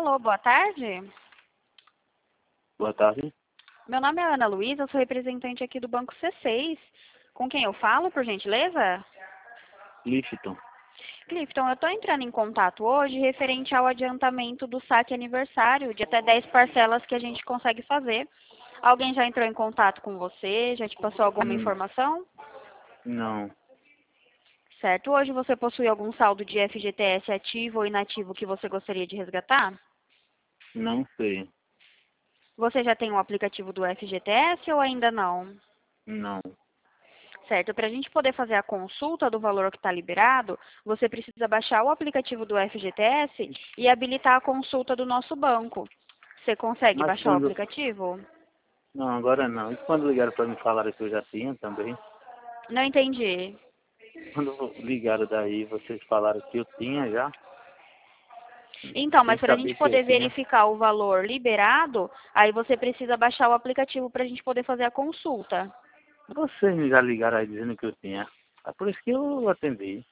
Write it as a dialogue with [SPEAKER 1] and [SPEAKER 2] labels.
[SPEAKER 1] Alô, boa tarde.
[SPEAKER 2] Boa tarde.
[SPEAKER 1] Meu nome é Ana Luísa, eu sou representante aqui do Banco C6. Com quem eu falo, por gentileza?
[SPEAKER 2] Clifton.
[SPEAKER 1] Clifton, eu estou entrando em contato hoje referente ao adiantamento do saque aniversário de até 10 parcelas que a gente consegue fazer. Alguém já entrou em contato com você? Já te passou alguma informação?
[SPEAKER 2] Não,
[SPEAKER 1] Certo. Hoje você possui algum saldo de FGTS ativo ou inativo que você gostaria de resgatar?
[SPEAKER 2] não sei.
[SPEAKER 1] Você já tem o aplicativo do FGTS ou ainda não?
[SPEAKER 2] Não.
[SPEAKER 1] Certo, para a gente poder fazer a consulta do valor que está liberado, você precisa baixar o aplicativo do FGTS e habilitar a consulta do nosso banco. Você consegue
[SPEAKER 2] Mas
[SPEAKER 1] baixar o
[SPEAKER 2] quando...
[SPEAKER 1] aplicativo?
[SPEAKER 2] Não, agora não. E quando ligaram para me falar que eu já tinha também?
[SPEAKER 1] Não entendi.
[SPEAKER 2] Quando ligaram daí, vocês falaram que eu tinha já?
[SPEAKER 1] Então,
[SPEAKER 2] Sem
[SPEAKER 1] mas para a gente
[SPEAKER 2] saber que eu
[SPEAKER 1] poder
[SPEAKER 2] tinha?
[SPEAKER 1] verificar o valor liberado, aí você precisa baixar o aplicativo para a gente poder fazer a consulta.
[SPEAKER 2] Vocês me já ligaram aí dizendo que eu tinha. É por isso que eu atendi.